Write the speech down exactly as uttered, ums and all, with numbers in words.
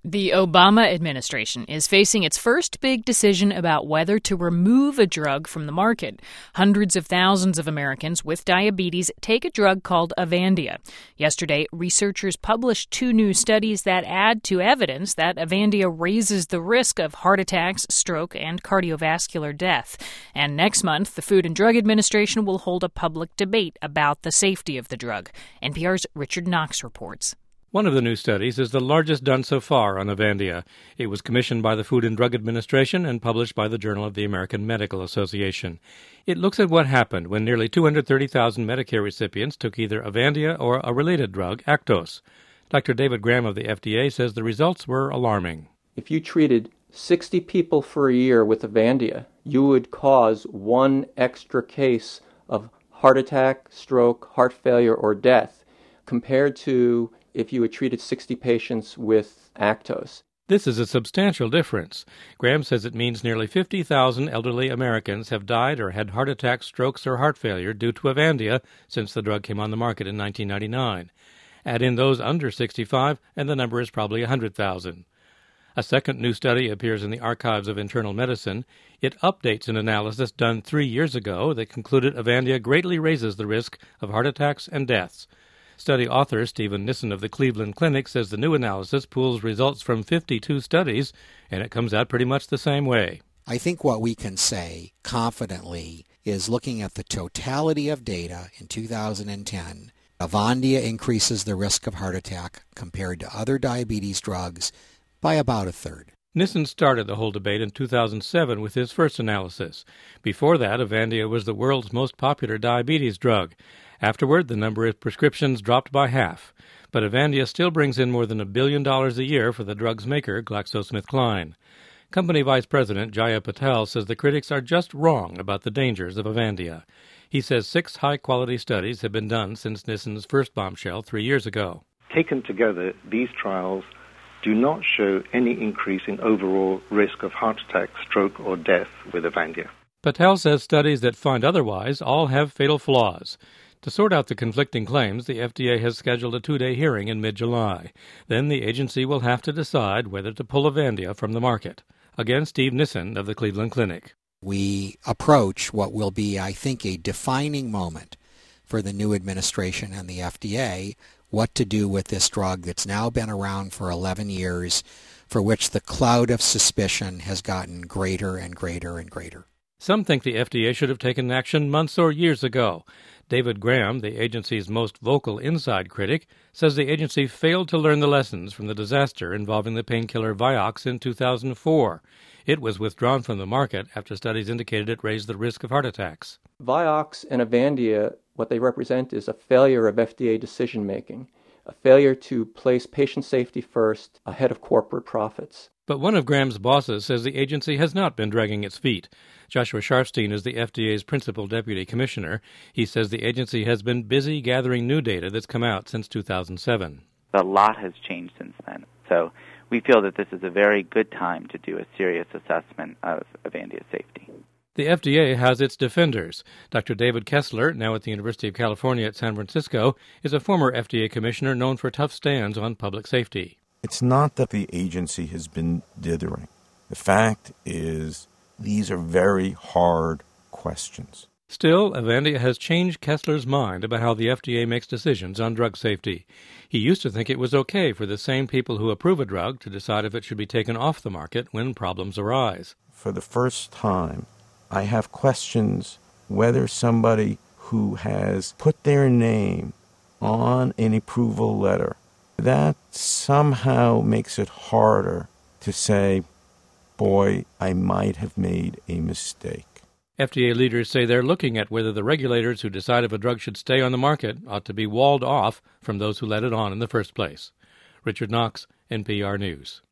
The Obama administration is facing its first big decision about whether to remove a drug from the market. Hundreds of thousands of Americans with diabetes take a drug called Avandia. Yesterday, researchers published two new studies that add to evidence that Avandia raises the risk of heart attacks, stroke, and cardiovascular death. And next month, the Food and Drug Administration will hold a public debate about the safety of the drug. N P R's Richard Knox reports. One of the new studies is the largest done so far on Avandia. It was commissioned by the Food and Drug Administration and published by the Journal of the American Medical Association. It looks at what happened when nearly two hundred thirty thousand Medicare recipients took either Avandia or a related drug, Actos. Doctor David Graham of the F D A says the results were alarming. If you treated sixty people for a year with Avandia, you would cause one extra case of heart attack, stroke, heart failure, or death, compared to if you had treated sixty patients with Actos. This is a substantial difference. Graham says it means nearly fifty thousand elderly Americans have died or had heart attacks, strokes, or heart failure due to Avandia since the drug came on the market in nineteen ninety-nine. Add in those under sixty-five, and the number is probably one hundred thousand. A second new study appears in the Archives of Internal Medicine. It updates an analysis done three years ago that concluded Avandia greatly raises the risk of heart attacks and deaths. Study author Stephen Nissen of the Cleveland Clinic says the new analysis pools results from fifty-two studies, and it comes out pretty much the same way. I think what we can say confidently is, looking at the totality of data in two thousand ten, Avandia increases the risk of heart attack compared to other diabetes drugs by about a third. Nissen started the whole debate in two thousand seven with his first analysis. Before that, Avandia was the world's most popular diabetes drug. Afterward, the number of prescriptions dropped by half. But Avandia still brings in more than a billion dollars a year for the drug's maker, GlaxoSmithKline. Company Vice President Jaya Patel says the critics are just wrong about the dangers of Avandia. He says six high-quality studies have been done since Nissen's first bombshell three years ago. Taken together, these trials do not show any increase in overall risk of heart attack, stroke, or death with Avandia. Patel says studies that find otherwise all have fatal flaws. To sort out the conflicting claims, the F D A has scheduled a two-day hearing in mid-July. Then the agency will have to decide whether to pull Avandia from the market. Again, Steve Nissen of the Cleveland Clinic. We approach what will be, I think, a defining moment for the new administration and the F D A, what to do with this drug that's now been around for eleven years, for which the cloud of suspicion has gotten greater and greater and greater. Some think the F D A should have taken action months or years ago. David Graham, the agency's most vocal inside critic, says the agency failed to learn the lessons from the disaster involving the painkiller Vioxx in two thousand four. It was withdrawn from the market after studies indicated it raised the risk of heart attacks. Vioxx and Avandia, what they represent is a failure of F D A decision-making, a failure to place patient safety first ahead of corporate profits. But one of Graham's bosses says the agency has not been dragging its feet. Joshua Sharfstein is the F D A's principal deputy commissioner. He says the agency has been busy gathering new data that's come out since two thousand seven. A lot has changed since then. So we feel that this is a very good time to do a serious assessment of Avandia's safety. The F D A has its defenders. Doctor David Kessler, now at the University of California at San Francisco, is a former F D A commissioner known for tough stands on public safety. It's not that the agency has been dithering. The fact is, these are very hard questions. Still, Avandia has changed Kessler's mind about how the F D A makes decisions on drug safety. He used to think it was okay for the same people who approve a drug to decide if it should be taken off the market when problems arise. For the first time, I have questions whether somebody who has put their name on an approval letter, that somehow makes it harder to say, boy, I might have made a mistake. F D A leaders say they're looking at whether the regulators who decide if a drug should stay on the market ought to be walled off from those who let it on in the first place. Richard Knox, N P R News.